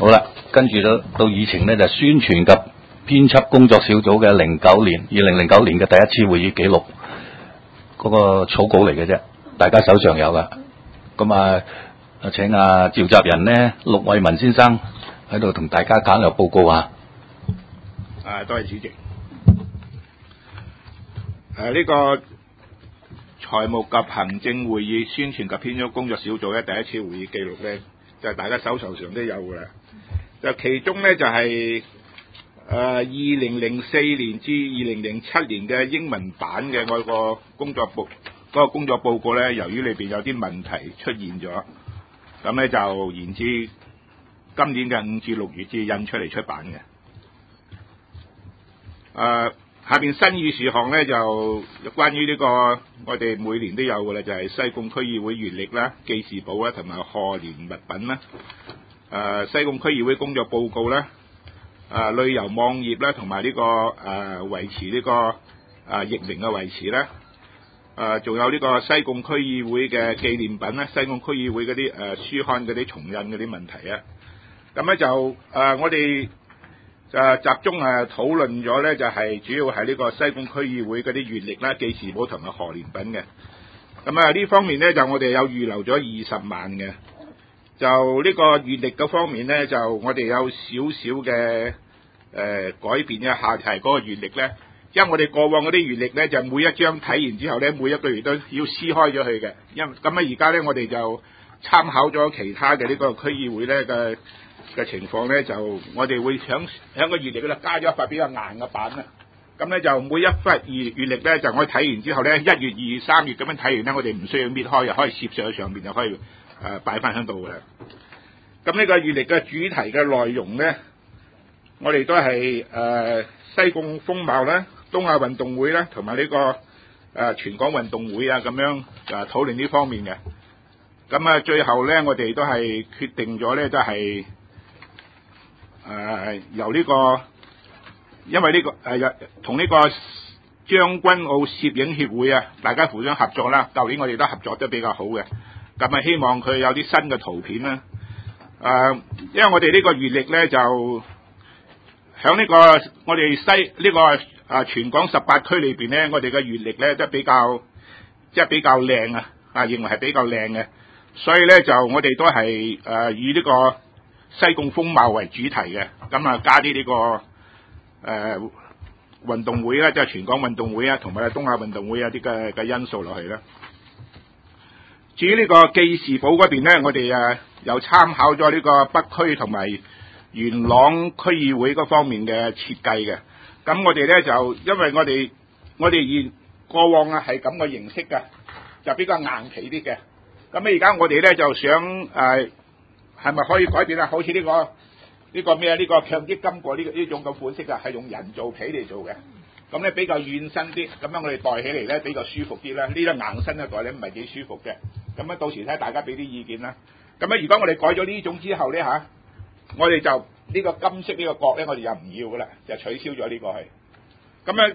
好啦，跟住到議程呢，就宣傳及編輯工作小組嘅2009年嘅第一次會議記錄嗰個草稿嚟嘅啫，大家手上有噶。咁啊，請召集人呢陸偉文先生喺度同大家簡略報告下。 多謝主席。呢個財務及行政會議宣傳及編輯工作小組咧，第一次會議記錄咧，就大家手頭上都有㗎啦。就其中咧就係2004年至2007年嘅英文版嘅嗰個工作報告咧，由於裏邊有啲問題出現咗，咁咧就延至今年嘅5至6月至印出嚟出版嘅。下邊新議事項咧就關於呢個我哋每年都有嘅啦，就係西貢區議會月曆啦、記事簿啦同埋賀年物品啦。西貢區議會工作報告啦、旅遊網頁啦同埋呢個維持呢個譯名嘅維持啦。仲有呢個西貢區議會嘅紀念品啦、西貢區議會嗰啲書刊嗰啲重印嗰啲問題啊。咁咧就我哋集中討論咗咧，就係主要係呢個西貢區議會嗰啲月曆啦、記事簿同埋賀年品嘅。咁呢方面咧就我哋有預留咗20萬嘅。就呢個月曆嗰方面咧，就我哋有少少嘅改變一下，係嗰個月曆咧，因為我哋過往嗰啲月曆咧，就每一張睇完之後咧，每一個月都要撕開咗佢嘅。因為咁而家咧，我哋就參考咗其他嘅呢個區議會咧嘅情況咧，就我哋會響個月曆嗰度加咗一塊比較硬嘅板啊。咁咧就每一忽月曆咧，就我睇完之後咧，1月、2月、3月咁樣睇完咧，我哋唔需要搣開，又可以攝上去上面，就可以擺翻喺度嘅。咁呢個月曆嘅主題嘅內容咧，我哋都係西貢風貌啦、東亞運動會啦，同埋呢個全港運動會啊咁樣討論呢方面嘅。咁最後咧，我哋都係決定咗咧，都係由呢個，因為呢個同呢個將軍澳攝影協會啊，大家互相合作啦。舊年我哋都合作得比較好嘅，咁希望佢有啲新嘅圖片啦。因為我哋呢個月曆咧就響呢個我哋呢個全港18區裏邊咧，我哋嘅月曆咧都比較靚啊，認為係比較靚嘅，所以咧就我哋都係以呢個西貢風貌為主題嘅，咁加啲呢個運動會啦，即係全港運動會啊，同埋東亞運動會啊啲嘅因素落去啦。至於呢個記事簿嗰邊咧，我哋又參考咗呢個北區同埋元朗區議會嗰方面嘅設計嘅。咁我哋咧就因為我哋過往係咁嘅形式嘅，就比較硬皮啲嘅。咁而家我哋咧就想係咪可以改變啊？好似呢個咩啊？呢個強積金嗰呢種嘅款式啊，係用人造皮嚟做嘅。咁咧比較軟身啲，咁樣我哋袋起嚟咧比較舒服啲啦。呢個硬身嘅袋咧唔係幾舒服嘅。咁到時睇大家俾啲意見啦。咁如果我哋改咗呢種之後咧我哋就呢個金色呢個角咧，我哋就唔要噶啦，就取消咗呢個係。咁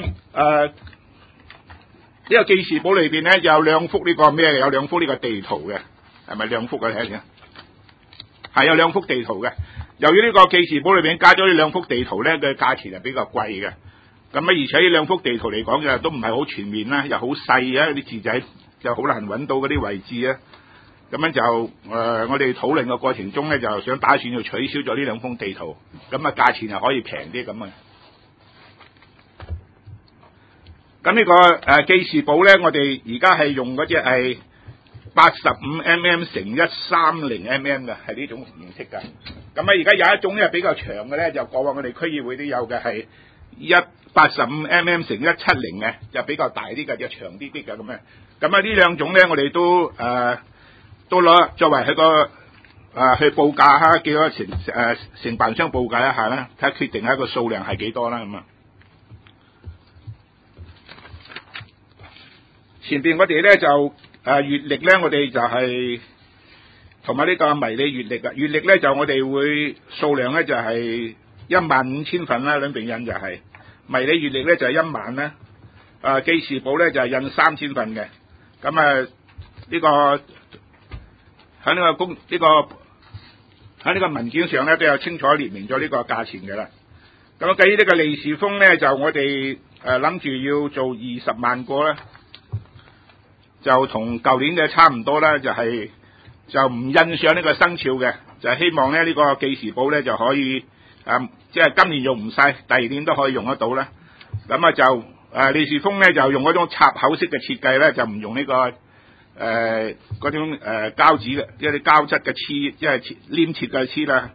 呢個記事簿裏邊咧有兩幅呢個咩嘅？有兩幅呢個地圖嘅，係咪兩幅啊？睇下，係有兩幅地圖嘅。由於呢個記事簿裏邊加咗呢兩幅地圖咧，嘅價錢係比較貴嘅。咁而且呢兩幅地圖嚟講嘅都唔係好全面啦，又好細啊，啲字仔就好難揾到嗰啲位置啊。咁樣就我哋討論嘅過程中咧，就想打算要取消咗呢兩幅地圖，咁價錢係可以平啲咁啊。咁呢個記事簿咧，我哋而家係用嗰隻係85mm乘130mm嘅，係呢種形式㗎。咁而家有一種咧比較長嘅咧，就過往我哋區議會都有嘅係85mm乘170嘅，就比較大啲嘅，就長啲嘅咁樣。咁呢兩種咧，我哋都攞作為佢個去報價下，叫個承辦商報價一下啦，睇下決定下個數量係幾多啦咁啊。前邊我哋咧就月曆咧，我哋就係同埋呢個迷你月曆啊。月曆咧就我哋會數量咧就係15000份啦，兩邊印就係迷你月曆咧就係1萬啦。記事簿咧就係印3000份嘅。咁呢個喺呢個喺呢個文件上咧都有清楚列明咗呢個價錢嘅啦。咁至於呢個利是封咧，就我哋諗住要做20萬個啦，就同舊年嘅差唔多啦，就唔印上呢個生肖嘅，就係希望咧呢個記事簿咧就可以即係今年用唔晒，第二年都可以用得到啦。咁就利是封咧就用嗰種插口式嘅設計咧，就唔用呢個嗰種膠紙嘅，即係啲膠質嘅黐，即係黏切嘅黐啦。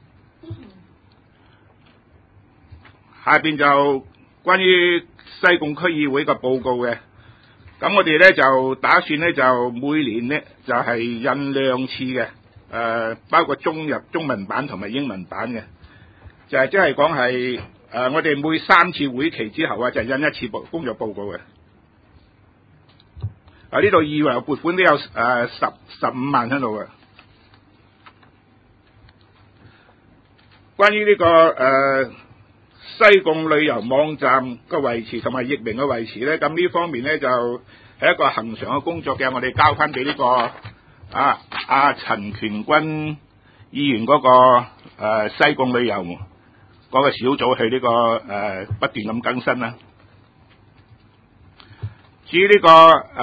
下邊就關於西貢區議會嘅報告嘅，咁我哋咧就打算咧就每年咧就係印2次嘅，包括中文版同埋英文版嘅，就係即係講係我哋每3次會期之後就印1次工作報告嘅。呢度預留撥款都有15萬喺度嘅。關於呢個西貢旅遊網站嘅維持同埋譯名嘅維持咧，咁呢方面咧就係一個恆常嘅工作嘅，我哋交翻俾呢個陳權軍議員嗰個西貢旅遊嗰個小組去呢個不斷咁更新啦。至於呢個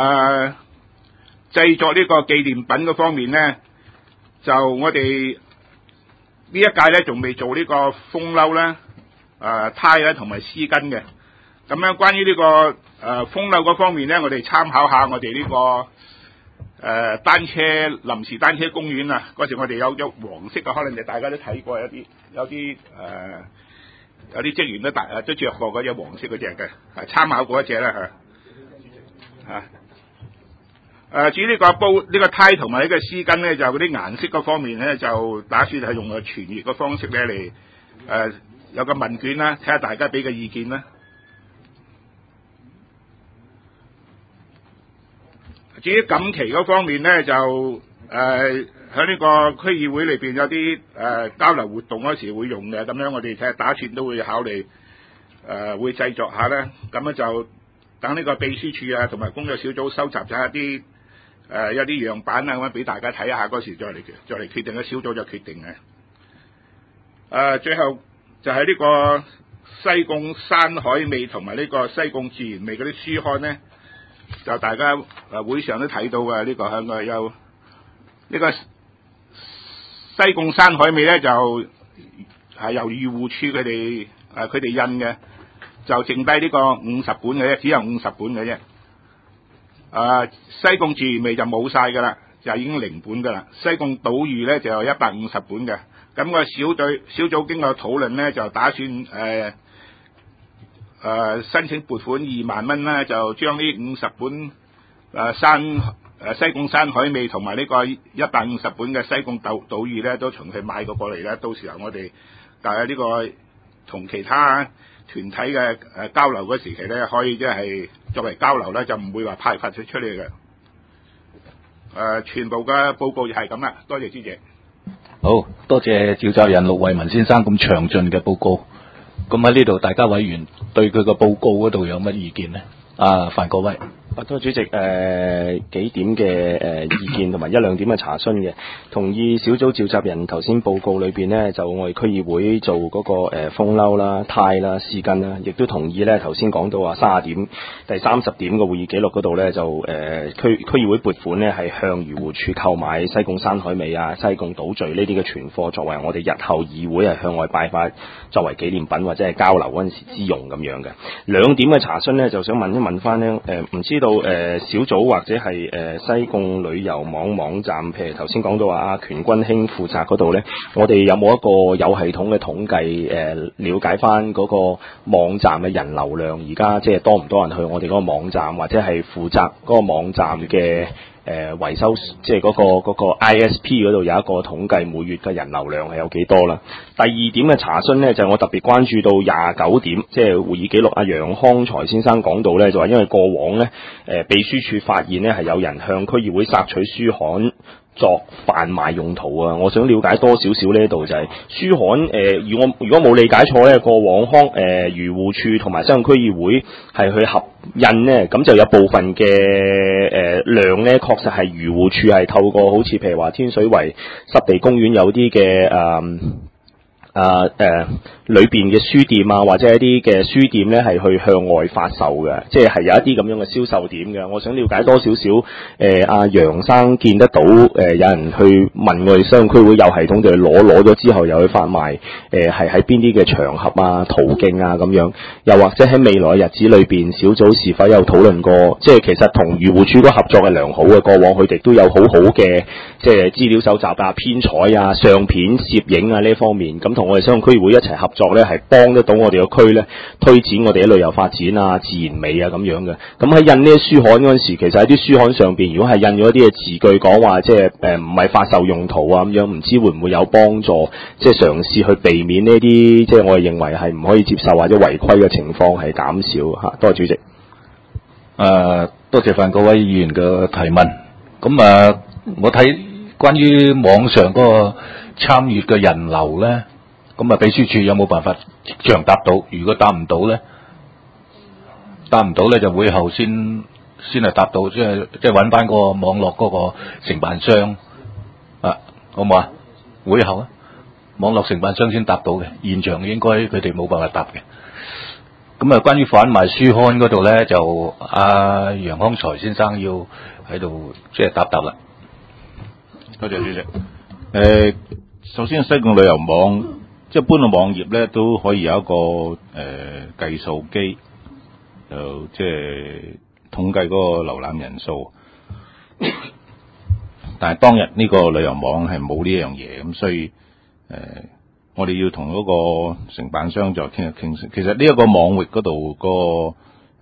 製作呢個紀念品嗰方面咧，就我哋呢一屆咧仲未做呢個風褸啦、呔啦同埋絲巾嘅。咁樣關於呢個風褸嗰方面咧，我哋參考下我哋呢個臨時單車公園啊，嗰時我哋有咗黃色嘅，可能就大家都睇過，有啲職員都着過嗰隻黃色嗰隻嘅，參考過一隻啦至於呢個呔同埋呢個絲巾咧，就嗰啲顏色嗰方面咧，就打算係用個傳閱嘅方式咧嚟有個問卷啦，睇下大家俾嘅意見啦。至於錦旗嗰方面咧，就喺呢個區議會裏邊有啲交流活動嗰時會用嘅，咁樣我哋睇下打算都會考慮會製作下啦。咁樣就等呢個秘書處同埋工作小組收集咗一啲樣板啊，咁樣俾大家睇下，嗰時再嚟決定，個小組就決定嘅。最後就係呢個西貢山海味同埋呢個西貢自然味嗰啲書刊咧，就大家會上都睇到嘅。呢個香港有呢個西貢山海味咧，就係由漁護處佢哋印嘅，就剩低呢個50本嘅啫，只有50本嘅啫。西貢自然味就冇晒㗎啦，就已經0本㗎啦。西貢島嶼咧就有150本嘅。咁個小組經過討論咧，就打算申請撥款2萬蚊啦，就將呢50本西貢山海味同埋呢個150本嘅西貢島嶼咧，都從佢買過嚟咧。到時候我哋呢個同其他團體嘅交流嗰時期咧，可以即係作為交流咧，就唔會話派發出嚟嘅。全部嘅報告就係咁啦，多謝主席。 好多謝召集人陸惠文先生咁詳盡嘅報告。咁喺呢度，大家委員對佢個報告嗰度有乜意見呢？范國威。 多謝主席，幾點嘅意見同埋1-2點嘅查詢嘅，同意小組召集人頭先報告裏邊呢，就我哋區議會做嗰個風褸啦、呔啦、絲巾啦，亦都同意呢頭先講到話30點第30點嘅會議記錄嗰度呢，就區議會撥款呢係向漁護署購買西貢山海味啊、西貢島嶼呢啲嘅存貨，作為我哋日後議會係向外派發作為紀念品或者係交流嗰陣時之用咁樣嘅。2點嘅查詢呢，就想問一問翻呢，唔知道小組或者係西貢旅遊網站，譬如頭先講到話權君兄負責嗰度呢，我哋有冇一個有系統嘅統計了解翻嗰個網站嘅人流量，而家即係多唔多人去我哋嗰個網站，或者係負責嗰個網站嘅維修，即係嗰個 ISP 嗰度有一個統計每月嘅人流量係有幾多啦。第2點嘅查詢呢，就係我特別關注到29點，即係會議記錄楊康財先生講到呢，就話因為過往呢，秘書處發現呢係有人向區議會索取書刊作販賣用途啊！我想了解多少少呢度就係書刊如果冇理解錯呢，過往漁護處同埋西貢區議會係去印咧，咁就有部分嘅量咧，確實係漁護署係透過好似譬如話天水圍濕地公園有啲嘅裏邊嘅書店啊，或者一啲嘅書店咧係去向外發售嘅，即係有一啲咁樣嘅銷售點嘅。我想了解多少少，阿楊生見得到有人去問我哋西貢區會有系統地去攞咗之後又去發賣，係喺邊啲嘅場合啊、途徑啊咁樣，又或者喺未來日子裏邊，小組是否有討論過？即係其實同漁護署嗰合作係良好嘅，過往佢哋都有好好嘅即係資料搜集啊、編採啊、相片、攝影啊呢方面，咁同我哋西貢區會一齊合作咧，係幫得到我哋個區咧推展我哋嘅旅遊發展啊、自然美啊咁樣嘅。咁喺印呢啲書刊嗰陣時，其實喺啲書刊上邊，如果係印咗一啲嘅字句講話，即係唔係發售用途啊咁樣，唔知會唔會有幫助？即係嘗試去避免呢啲即係我哋認為係唔可以接受或者違規嘅情況係減少嚇。多謝主席。 多謝范各位議員嘅提問。咁我睇關於網上嗰個參與嘅人流咧。咁秘書處有冇辦法即場答到？如果答唔到咧就會後先係答到，即係揾翻個網絡嗰個承辦商好唔好啊？會後啊，網絡承辦商先答到嘅，現場應該佢哋冇辦法答嘅。咁關於販賣書刊嗰度咧，就楊康財先生要喺度即係答啦。 多謝主席。首先西貢旅遊網。即係一般嘅網頁咧，都可以有一個計數機，就即係統計嗰個瀏覽人數。但係當日呢個旅遊網係冇呢樣嘢，咁所以我哋要同嗰個承辦商再傾一傾。其實呢一個網域嗰度個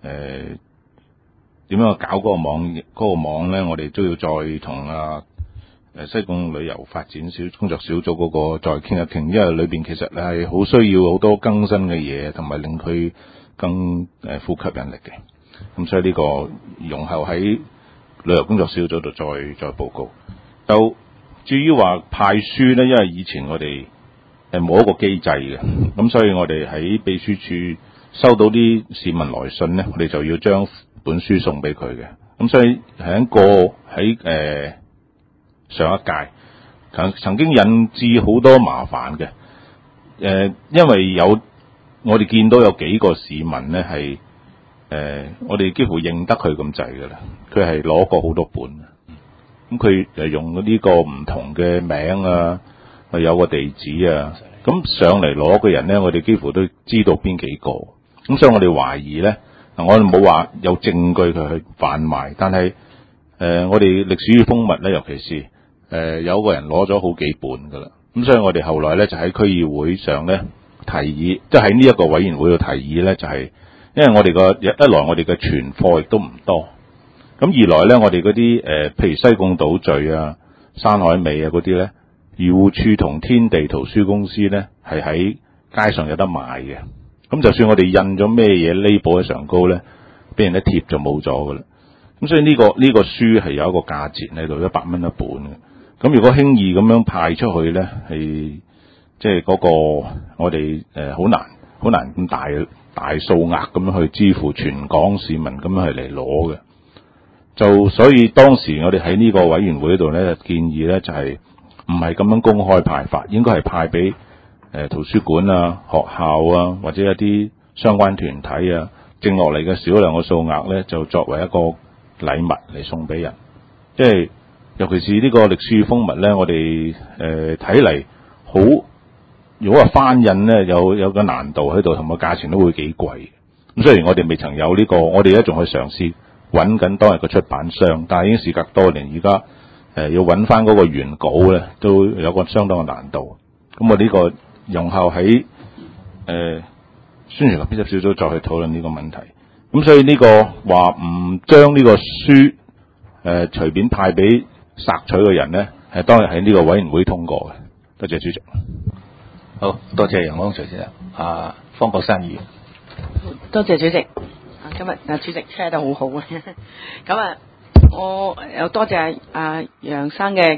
點樣搞嗰個網咧，我哋都要再同西貢旅遊發展工作小組嗰個再傾一傾，因為裏邊其實係好需要好多更新嘅嘢，同埋令佢更富吸引力嘅。咁所以呢個容後喺旅遊工作小組度再報告。就至於話派書咧，因為以前我哋冇一個機制嘅，咁所以我哋喺秘書處收到啲市民來信咧，我哋就要將本書送俾佢嘅。咁所以喺上一屆曾經引致好多麻煩嘅，因為我哋見到有幾個市民咧係我哋幾乎認得佢咁滯㗎啦，佢係攞過好多本，咁佢用呢個唔同嘅名啊，有個地址啊，咁上嚟攞嘅人咧，我哋幾乎都知道邊幾個，咁所以我哋懷疑咧，我哋冇話有證據佢去販賣，但係我哋歷史與風物咧，尤其是有個人攞咗好幾本噶啦，咁所以我哋後來咧就喺區議會上咧提議，即係喺呢一個委員會度提議咧，就係因為我哋一來我哋嘅存貨亦都唔多，咁二來咧我哋嗰啲譬如西貢島嶼啊、山海尾啊嗰啲咧，漁護署同天地圖書公司咧係喺街上有得賣嘅，咁就算我哋印咗咩嘢 label 喺上高咧，俾人一貼就冇咗噶啦，咁所以呢個書係有一個價錢喺度，100蚊一本嘅。咁如果輕易咁樣派出去咧，係即係嗰個我哋好難咁大數額咁樣去支付全港市民咁樣係嚟攞嘅。就所以當時我哋喺呢個委員會度咧建議咧就係唔係咁樣公開派發，應該係派俾圖書館啊、學校啊或者一啲相關團體啊，剩落嚟嘅少量嘅數額咧就作為一個禮物嚟送俾人，即係。尤其是呢個歷史與風物咧，我哋睇嚟好，如果話翻印咧有個難度喺度，同個價錢都會幾貴。咁雖然我哋未曾有呢個，我哋而家仲去嘗試揾緊當日嘅出版商，但係已經時隔多年，而家要揾翻嗰個原稿咧，都有個相當嘅難度。咁我呢個容後喺宣傳及編輯小組再去討論呢個問題。咁所以呢個話唔將呢個書隨便派俾索取嘅人咧，係當日喺呢個委員會通過嘅。多謝主席。 好多謝楊康財先生。方國珊議員。 多謝主席。今日主席車得好好啊。咁我又多謝楊生嘅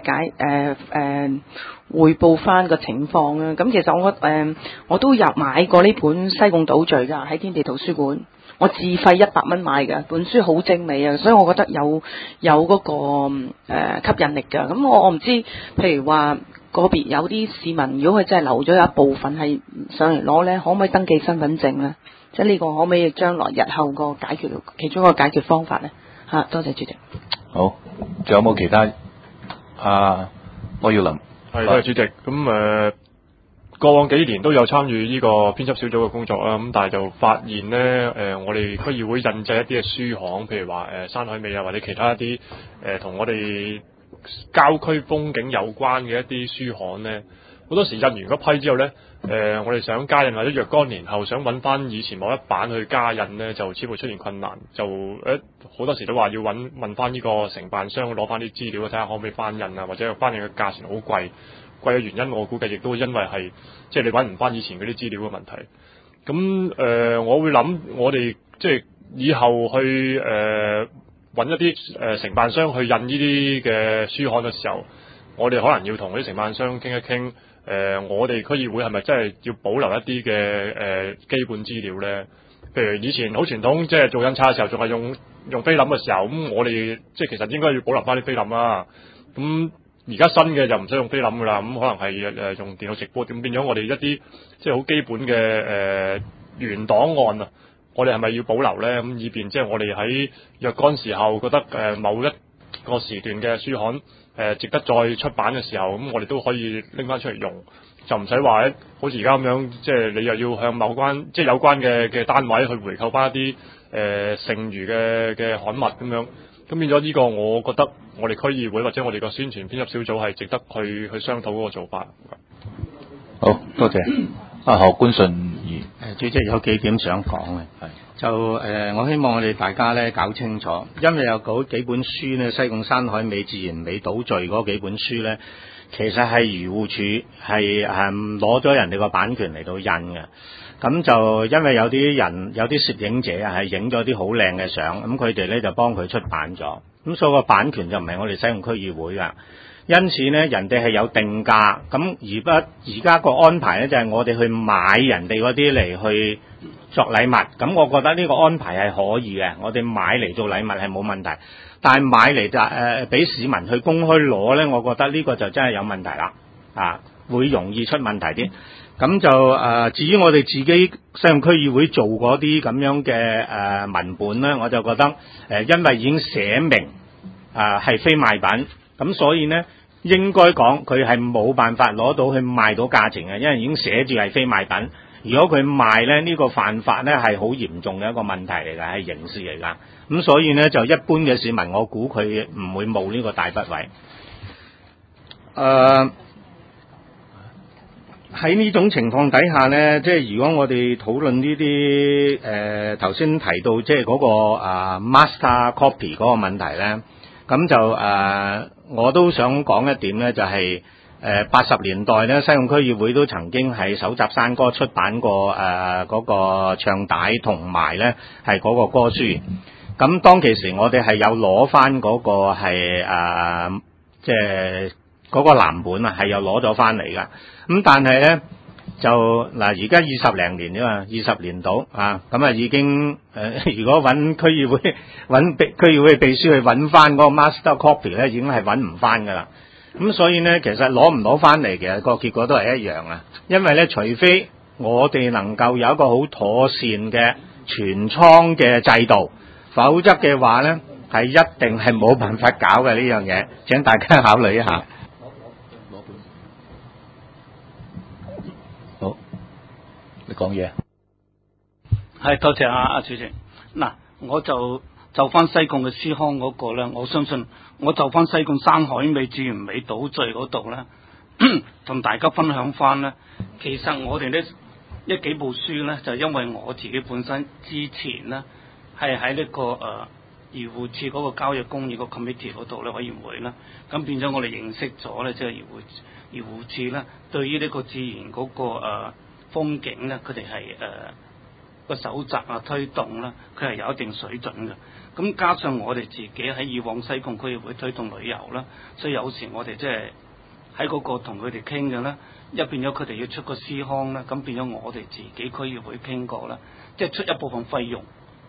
匯報翻個情況啊。咁其實我都入買過呢本《西貢島嶼》㗎，喺天地圖書館。 我自費100蚊買嘅本書，好精美啊，所以我覺得有嗰個吸引力㗎。咁我唔知，譬如話個別有啲市民，如果佢真係留咗有一部分係上嚟攞咧，可唔可以登記身份證咧？即係呢個可唔可以將來日後個解決其中一個解決方法咧？多謝主席。 好，仲有冇其他？柯耀林。 係，多謝主席。咁過往幾年都有參與呢個編輯小組嘅工作啦，咁但係就發現咧，我哋區議會印製一啲嘅書項，譬如話山海味啊，或者其他一啲同我哋郊區風景有關嘅一啲書項咧，好多時印完嗰批之後咧，我哋想加印或者若干年後想揾翻以前某一版去加印咧，就似乎出現困難，就好多時都話要問翻呢個承辦商攞翻啲資料，睇下可唔可以翻印啊，或者翻印嘅價錢好貴嘅原因，我估計亦都因為係即係你揾唔翻以前嗰啲資料嘅問題。咁我會諗我哋即係以後去揾一啲承辦商去印呢啲嘅書刊嘅時候，我哋可能要同嗰啲承辦商傾一傾，我哋區議會係咪真係要保留一啲嘅基本資料咧？譬如以前好傳統，即係做印刷嘅時候仲係用菲林嘅時候，咁我哋即係其實應該要保留翻啲菲林啦。咁而家新嘅就唔使用菲林噶啦，咁可能係用電腦直播，咁變咗我哋一啲即係好基本嘅原檔案啊，我哋係咪要保留咧？咁以便即係我哋喺若干時候覺得某一個時段嘅書刊值得再出版嘅時候，咁我哋都可以拎翻出嚟用，就唔使話好似而家咁樣，即係你又要向有關嘅單位去回購翻一啲剩餘嘅刊物咁樣。咁變咗呢個，我覺得我哋區議會或者我哋個宣傳編輯小組係值得去商討嗰個做法。 好多謝。何官順議。 主席有幾點想講嘅，就我希望我哋大家咧搞清楚，因為有嗰幾本書咧，西貢山海美、自然美島嶼嗰幾本書咧，其實係漁護署係攞咗人哋個版權嚟到印嘅。咁就因為有啲攝影者係影咗啲好靚嘅相，咁佢哋咧就幫佢出版咗，咁所以個版權就唔係我哋西貢區議會噶，因此咧人哋係有定價，咁而家個安排咧就係我哋去買人哋嗰啲嚟去作禮物，咁我覺得呢個安排係可以嘅，我哋買嚟做禮物係冇問題，但係買嚟就俾市民去公開攞咧，我覺得呢個就真係有問題啦，會容易出問題啲。咁就至於我哋自己西貢區議會做嗰啲咁樣嘅文本咧，我就覺得因為已經寫明係非賣品，咁所以呢應該講佢係冇辦法攞到去賣到價錢嘅，因為已經寫住係非賣品。如果佢賣咧，呢個犯法咧係好嚴重嘅一個問題嚟㗎，係刑事嚟㗎。咁所以呢，就一般嘅市民，我估佢唔會冒呢個大不韙。喺呢種情況底下呢，即係如果我哋討論呢啲頭先提到即係嗰個master copy 嗰個問題呢，咁就我都想講一點呢，就係80年代呢，西貢區議會都曾經係搜集山歌出版過嗰個唱帶同埋呢係嗰個歌書。咁當其時我哋係有攞翻嗰個係即係嗰個藍本係有攞咗翻嚟㗎。咁但係咧就嗱，而家20零年啫嘛，20年到咁已經如果揾區議會區議會秘書去揾翻嗰個 master copy 咧，已經係揾唔翻噶啦。咁所以咧，其實攞唔攞翻嚟，其實個結果都係一樣啊。因為咧，除非我哋能夠有一個好妥善嘅存倉嘅制度，否則嘅話咧係一定係冇辦法搞嘅呢樣嘢。請大家考慮一下。 你講嘢係多謝阿主席。嗱，我就翻西貢嘅書刊嗰個咧，我相信我就翻西貢山海美、自然美島嶼嗰度咧，同大家分享翻咧。其實我哋呢幾部書咧，就因為我自己本身之前咧係喺呢個漁護署嗰個郊野公園個 committee 嗰度咧委員會啦，咁變咗我哋認識咗咧，即係漁護署咧對於呢個自然嗰個風景咧，佢哋係個搜集推動啦，佢係有一定水準嘅。咁加上我哋自己喺以往西貢區議會推動旅遊啦，所以有時我哋即係喺嗰個同佢哋傾嘅咧，一變咗佢哋要出個書刊啦，咁變咗我哋自己區議會傾過啦，即係出一部分費用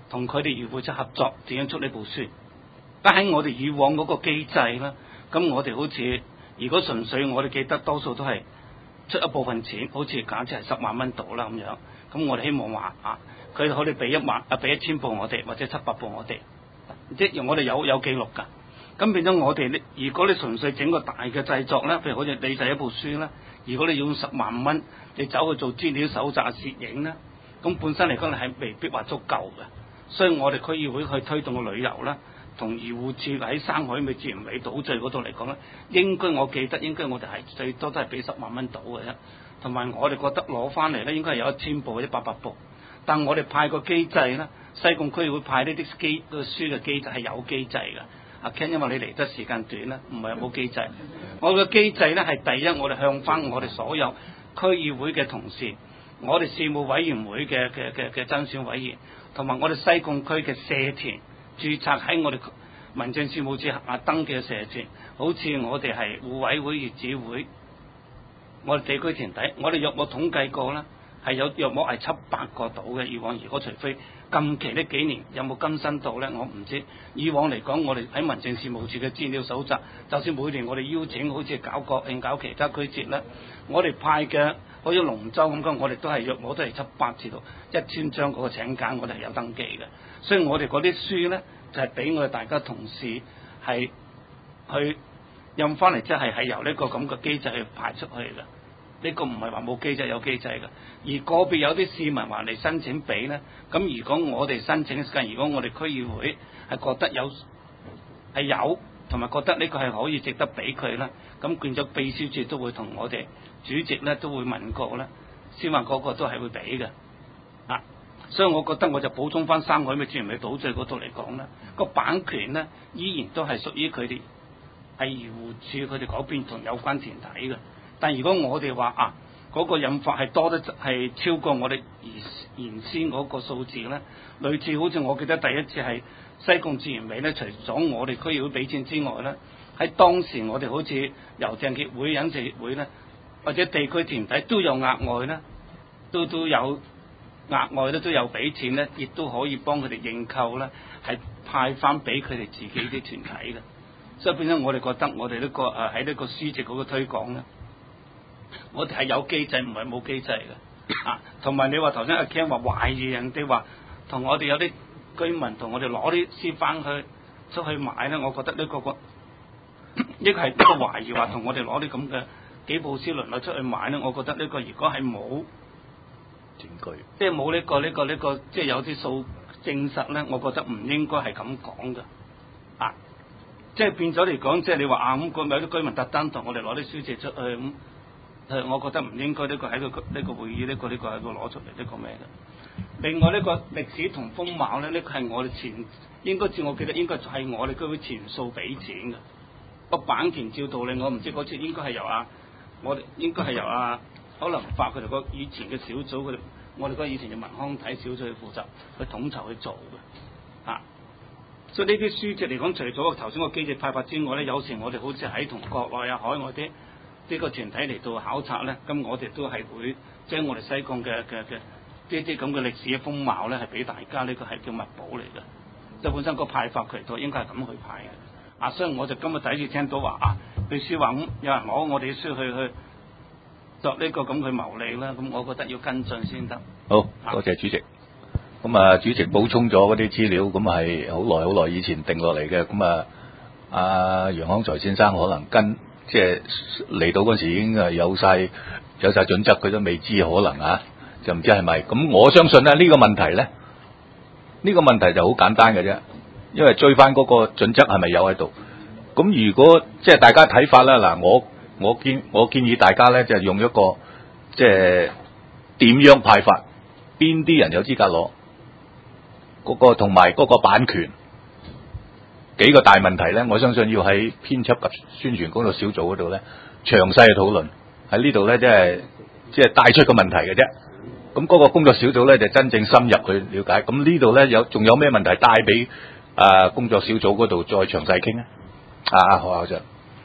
同佢哋漁護署合作點樣出呢部書。但喺我哋以往嗰個機制啦，咁我哋好似如果純粹我哋記得多數都係出一部分錢，好似假設係10萬蚊到啦咁樣。咁我哋希望話佢哋可以俾俾1000部我哋，或者700部我哋，即係我哋有記錄㗎。咁變咗我哋，如果你純粹整個大嘅製作咧，譬如好似你第一部書咧，如果你要用10萬蚊，你走去做資料搜集、攝影咧，咁本身嚟講你係未必話足夠嘅。所以我哋區議會去推動個旅遊啦，同漁護署喺山海尾、自然尾島嶼嗰度嚟講咧，我記得應該我哋係最多都係俾10萬蚊到嘅啫。同埋我哋覺得攞翻嚟咧，應該係有1000部或者800部。但我哋派個機制咧，西貢區會派呢啲書嘅機制係有機制嘅。阿 Ken， 因為你嚟得時間短啦，唔係冇機制。我嘅機制咧係第一，我哋向翻我哋所有區議會嘅同事，我哋事務委員會嘅增選委員，同埋我哋西貢區嘅社團註冊喺我哋民政事務處下登記嘅社團，好似我哋係互委會、業主會，我哋地區團體，我哋約莫統計過啦，係有約莫係700個到嘅。以往如果除非近期呢幾年有冇更新到咧，我唔知。以往嚟講，我哋喺民政事務處嘅資料搜集，就算每年我哋邀請好似搞國慶、搞其他區節咧，我哋派嘅好似龍舟咁講，我哋都係約莫都係700至到1000張嗰個請柬，我哋係有登記嘅。所以我哋嗰啲書咧就係俾我哋大家同事係去印翻嚟，即係由呢個咁嘅機制去排出去嘅。呢個唔係話冇機制，有機制嘅。而個別有啲市民話嚟申請俾咧，咁如果我哋申請嘅時間，如果我哋區議會係覺得有同埋覺得呢個係可以值得俾佢啦，咁變咗秘書處都會同我哋主席咧都會問過啦，先話個個都係會俾嘅。所以我覺得我就補充翻山海尾、自然尾島嶼嗰度嚟講咧，個版權咧依然都係屬於佢哋係漁護署佢哋嗰邊同有關團體嘅。但如果我哋話嗰個印發係多得係超過我哋原先嗰個數字咧，類似好似我記得第一次係西貢自然尾咧，除咗我哋區議會俾錢之外咧，喺當時我哋好似郵政協會、飲食協會咧，或者地區團體都有額外咧，都有額外咧都有俾錢咧，亦都可以幫佢哋認購咧，係派翻俾佢哋自己啲團體嘅。所以變咗我哋覺得我哋呢個喺呢個書籍嗰個推廣咧，我哋係有機制，唔係冇機制嘅。同埋你話頭先阿 Ken 話懷疑人哋話同我哋有啲居民同我哋攞啲書翻去出去買咧，我覺得呢個係一個懷疑話同我哋攞啲咁嘅幾部書輪流出去買咧，我覺得呢個如果係冇證據，即係冇呢個即係有啲數證實咧，我覺得唔應該係咁講嘅。即係變咗嚟講，即係你話咁有啲居民特登同我哋攞啲書籍出去咁。我覺得唔應該呢個喺呢個會議呢個係個攞出嚟呢個咩嘅。另外呢個歷史同風貌咧，呢個係我哋應該照我記得應該係我哋區會全數俾錢嘅。個版權照道理我唔知嗰次應該係由我哋應該係由可能發佢哋個以前嘅小組佢哋，我哋嗰以前嘅文康體小組去負責去統籌去做嘅。所以呢啲書籍嚟講，除咗頭先個機制派發之外咧，有時我哋好似喺同國內海外啲呢個團體嚟到考察咧，咁我哋都係會將我哋西貢嘅呢啲咁嘅歷史嘅風貌咧，係俾大家，呢個係叫物寶嚟嘅。即係本身個派發渠道應該係咁去派嘅。所以我就今日第一次聽到話秘書話咁有人攞我哋啲書去作呢個咁去牟利啦，咁我覺得要跟進先得。 好，多謝主席。咁主席補充咗嗰啲資料，咁係好耐以前定落嚟嘅。咁楊康財先生可能即係嚟到嗰時已經有晒準則，佢都未知可能就唔知係咪。咁我相信咧呢個問題咧，呢個問題就好簡單嘅啫，因為追翻嗰個準則係咪有喺度。咁如果即係大家睇法啦，嗱，我建議大家咧就用一個即係點樣派發，邊啲人有資格攞嗰個，同埋嗰個版權幾個大問題咧，我相信要喺編輯及宣傳工作小組嗰度咧詳細去討論。喺呢度咧即係帶出個問題嘅啫。咁嗰個工作小組咧就真正深入去了解。咁呢度咧仲有咩問題帶俾工作小組嗰度再詳細傾啊？何校長。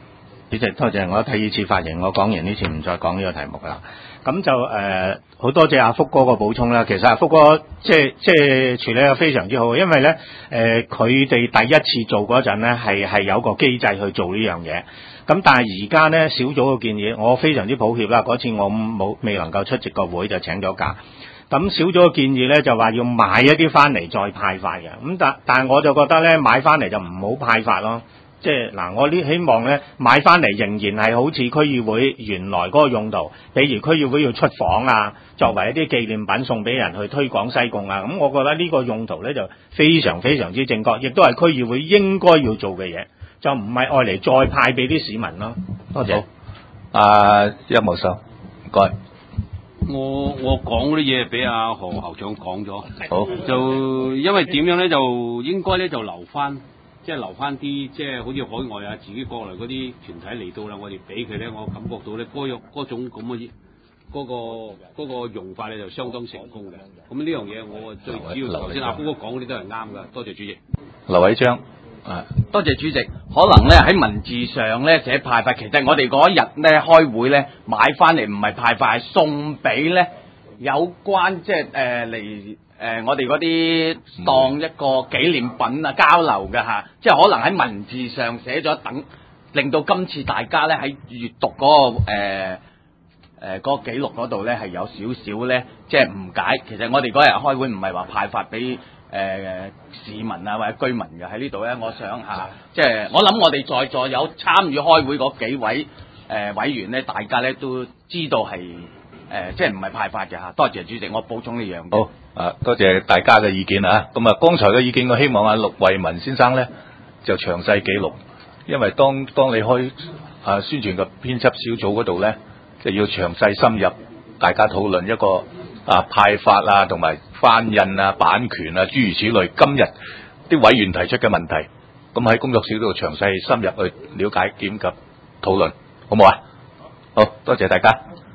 主席，多謝。我第二次發言，我講完呢次唔再講呢個題目啦。咁就好多謝阿福哥個補充啦。其實阿福哥即係處理得非常之好，因為咧佢哋第一次做嗰陣咧係有個機制去做呢樣嘢。咁但係而家咧小組嘅建議，我非常之抱歉啦。嗰次我未能夠出席個會，就請咗假。咁小組嘅建議咧就話要買一啲翻嚟再派發嘅。咁但係我就覺得咧買翻嚟就唔好派發咯。即係嗱，我希望咧買翻嚟仍然係好似區議會原來嗰個用途，比如區議會要出訪啊，作為一啲紀念品送俾人去推廣西貢啊，咁我覺得呢個用途咧就非常非常之正確，亦都係區議會應該要做嘅嘢，就唔係愛嚟再派俾啲市民咯。多謝。 一毛手，唔該。 我講嗰啲嘢俾阿何校長講咗， 好， 就因為點樣咧，就應該咧就留翻。即係留翻啲，即係好似海外啊，自己國內嗰啲團體嚟到啦，我哋俾佢咧，我感覺到咧嗰種咁嘅嗰個用法咧就相當成功嘅。咁呢樣嘢我最主要頭先阿福哥講嗰啲都係啱㗎。多謝主席。 劉偉章， 多謝主席。可能咧喺文字上咧寫派發，其實我哋嗰一日咧開會咧買翻嚟唔係派發，係送俾咧有關即係嚟。我哋嗰啲當一個紀念品啊交流嘅嚇，即係可能喺文字上寫咗等，令到今次大家咧喺閱讀嗰個記錄嗰度咧係有少少咧即係誤解。其實我哋嗰日開會唔係話派發俾市民啊或者居民嘅。喺呢度咧，我想即係我諗我哋在座有參與開會嗰幾位委員咧，大家咧都知道係即係唔係派發嘅嚇。多謝主席，我補充呢樣。 好。多謝大家嘅意見啊！咁啊，剛才嘅意見，我希望陸惠文先生咧就詳細記錄，因為當你開宣傳嘅編輯小組嗰度咧，就要詳細深入，大家討論一個派發啊，同埋翻印啊、版權啊諸如此類。今日啲委員提出嘅問題，咁喺工作小組度詳細深入去了解、檢及、討論，好唔好啊？好多謝大家。